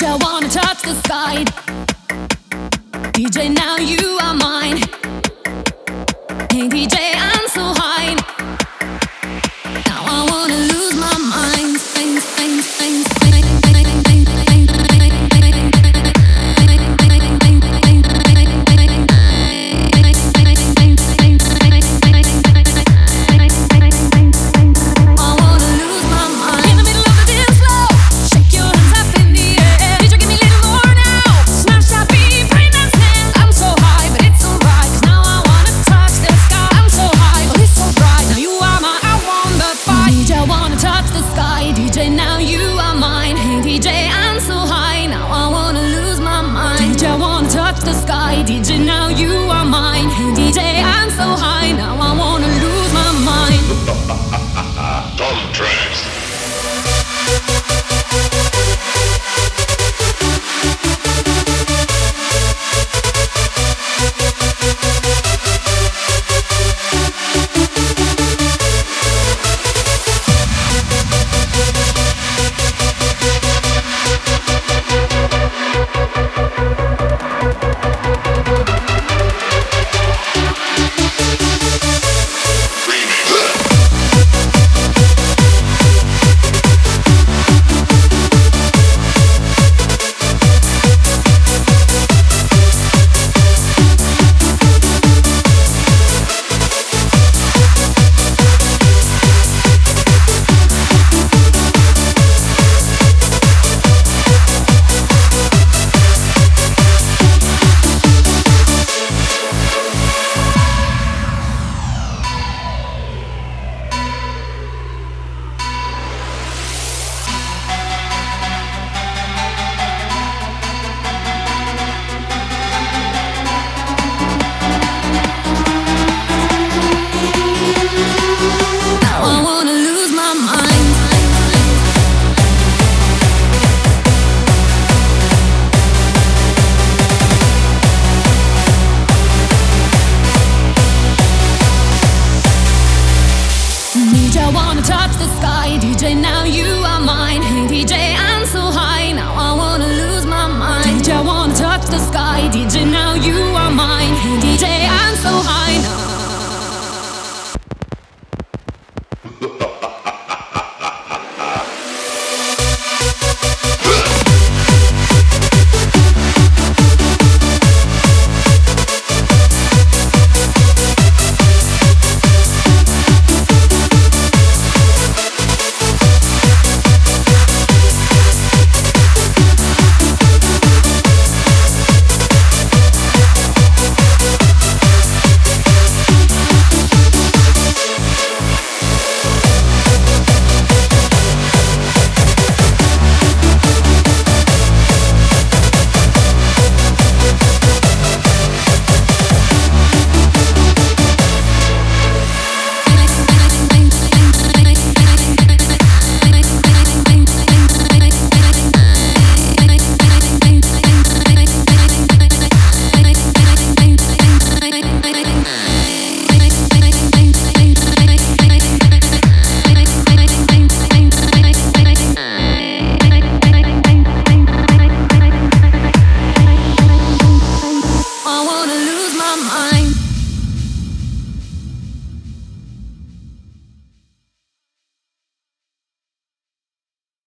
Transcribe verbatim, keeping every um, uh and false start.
I wanna touch the sky. D J, now you are mine. Hey D J, I'm so high. Now I wanna lose my mind. Mind, mind, mind, mind, mind, mind, mind, I wanna lose my mind. In the middle of the dance floor, shake your hands up in the air. D J, give me a little more now. Smash that beat, bring that stand. I'm so high, but it's alright. 'Cause now I wanna touch the sky. I'm so high, but it's so bright. Now you are my, I want the fight. D J, I wanna touch the sky. D J, now you are mine. Hey D J, I'm so high. Now I wanna lose my mind. D J, I wanna touch the sky. D J, now you are mine. Hey D J, I'm so high. Now I wanna lose my mind. Tom Tracks. Now I wanna lose my mind. D J, I wanna touch the sky. D J, now you are mine. Hey D J, I'm so high. Now I wanna lose my mind. D J, I wanna touch the sky. D J, now